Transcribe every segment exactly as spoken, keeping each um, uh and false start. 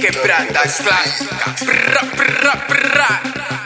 Quebradas clássicas. Prá, prá, prá.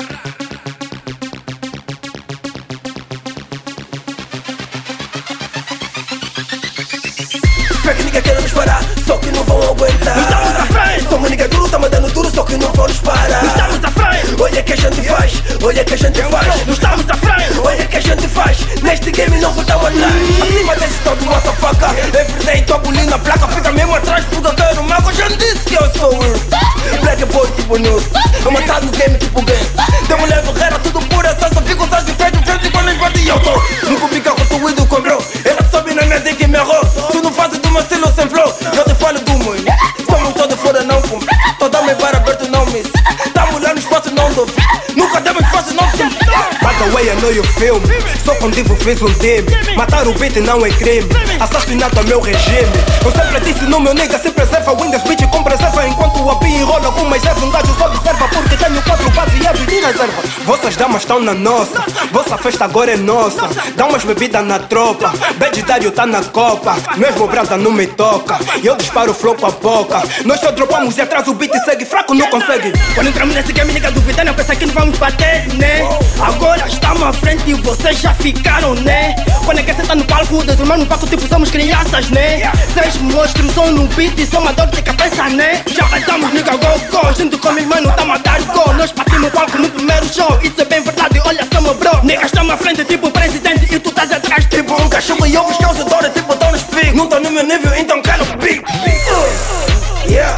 Fake nigga querem nos parar, só que não vão aguentar. Não estamos à frente. Somos nigga duro, tá mandando duro, só que não vão nos parar. Não estamos à frente. Olha que a gente faz, olha que a gente faz. Não estamos à frente. Olha que a gente faz, neste game não voltamos atrás. Acima desse tal do motherfucker, everyday tô abolindo a placa. Fica mesmo atrás porque eu quero mago. Eu já disse que eu sou eu. Black boy tipo news, eu matar no game tipo game. De mulher guerreira, tudo pura, só fico só de frente, frente quando eles batem eu tô. Nunca fica com tu e do comprou. Ela sobe na minha dick e me errou. Tu não fazes do meu estilo sem flow. Eu te falo do meu, somos todos fora não fumo. Toda me para aberto não miss. Tá mulher no espaço não dou. Nunca demos espaço não fumo. By the way I know you feel me. Só contigo fiz um time. Matar o beat não é crime. Assassinato é meu regime. Eu sempre disse no meu nigga se preserva. Windows bitch com preserva. Enquanto o API enrola com mais erva. Um gajo só observa porque tenho quatro baseados de reserva. Vossas damas estão na nossa. Vossa festa agora é nossa. Dá umas bebidas na tropa. Bedidário tá na copa. Mesmo branda não me toca. Eu disparo o flow com a boca. Nós só dropamos e atrás o beat segue. Fraco não consegue. Quando entramos nesse game, nigga duvidando, eu pensei que não vamos bater, né? Agora estamos à frente e vocês já ficaram, né? Quando é que senta no palco, Deus irmão no palco, tipo somos crianças, né? Seis monstros ou no beat e só uma dor de cabeça, né? Já passamos, nigga, go, go. Junto com meus manos, tamo a dar go. Nós partimos o palco no primeiro show. Isso é bem verdade, olha só meu bro. Nigga, estamos à frente, tipo presidente, e tu estás atrás, tipo um cachorro. E eu vos causo dor, tipo tô no speak. Não tô no meu nível, então quero big. Yeah.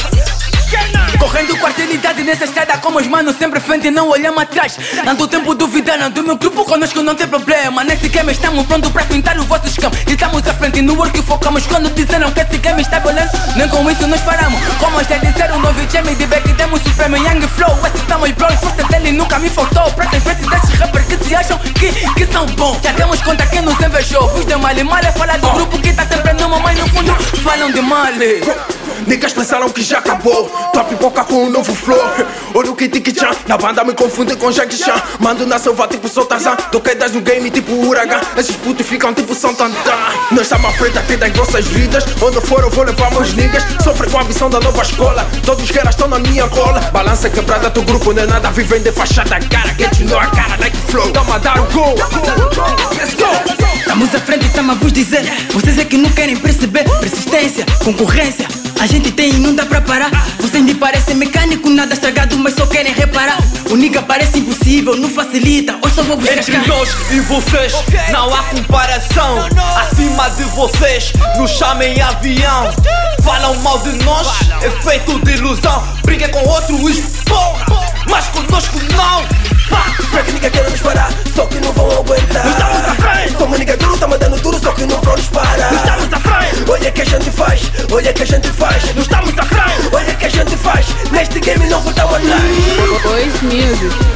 Correndo com agilidade nessa estrada, como os manos sempre frente e não olhamos atrás. Tanto tempo duvidando do meu grupo, conosco não tem problema. Nesse game estamos prontos para pintar o vosso escampo. E estamos à frente no work e focamos. Quando disseram que esse game está violento, nem com isso nós paramos. Como já disseram, o novo game de back demos supremo Young Flow. Esses são os bros, força dele nunca me faltou. Pra ter frente desses rappers que se acham que, que são bons. Já temos conta quem nos invejou. Vos de mal e mal é falar do grupo que tá sempre numa, mas no fundo falam de mal. Niggas pensaram que já acabou. Tua pipoca com um novo flow. Olha o Kitty Chan. Na banda me confunde com Jack Chan. Mando na selva tipo Soltazan. Dou quedas no game tipo Huracan. Esses putos ficam tipo Santander. Nós estamos à frente aqui das vossas vidas. Onde for eu vou levar meus niggas. Sofrem com a ambição da nova escola. Todos os caras estão na minha cola. Balança quebrada, teu grupo não é nada. Vivem de fachada cara. Get you know a cara like flow. Tamo a dar o gol. Let's go. Estamos à frente e estamos a vos dizer. Vocês é que não querem perceber. Persistência, concorrência, a gente tem e não dá pra parar. Vocês me parecem mecânico, nada estragado, mas só querem reparar. O nigga parece impossível, não facilita, hoje só vou vos Entre nós e vocês não há comparação. Acima de vocês nos chamem avião. Falam mal de nós, é feito de ilusão. Brinquem com outros, porra, mas conosco não. Fake nigga querem nos parar, só que não vão aguentar. Não estamos à frente. Somos nigga duro, tá mandando duro, só que não vão nos parar. Não estamos à frente. Olha que a gente faz, olha que a gente faz. Não estamos à frente. Olha que a gente faz, neste game não voltamos atrás. Boys Music.